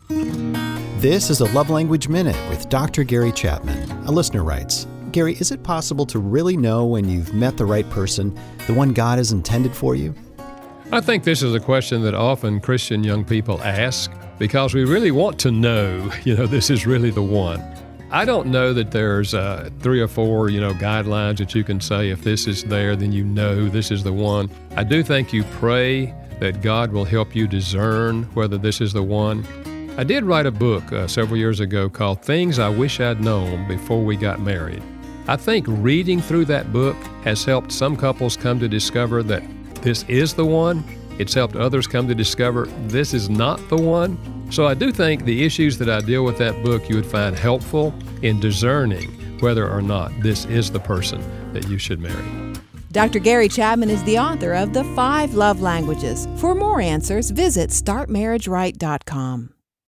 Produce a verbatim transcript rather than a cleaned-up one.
This is a Love Language Minute with Doctor Gary Chapman. A listener writes, Gary, is it possible to really know when you've met the right person, the one God has intended for you? I think this is a question that often Christian young people ask because we really want to know, you know, this is really the one. I don't know that there's uh, three or four, you know, guidelines that you can say if this is there, then you know this is the one. I do think you pray that God will help you discern whether this is the one. I did write a book uh, several years ago called Things I Wish I'd Known Before We Got Married. I think reading through that book has helped some couples come to discover that this is the one. It's helped others come to discover this is not the one. So I do think the issues that I deal with that book you would find helpful in discerning whether or not this is the person that you should marry. Doctor Gary Chapman is the author of The Five Love Languages. For more answers, visit start marriage right dot com.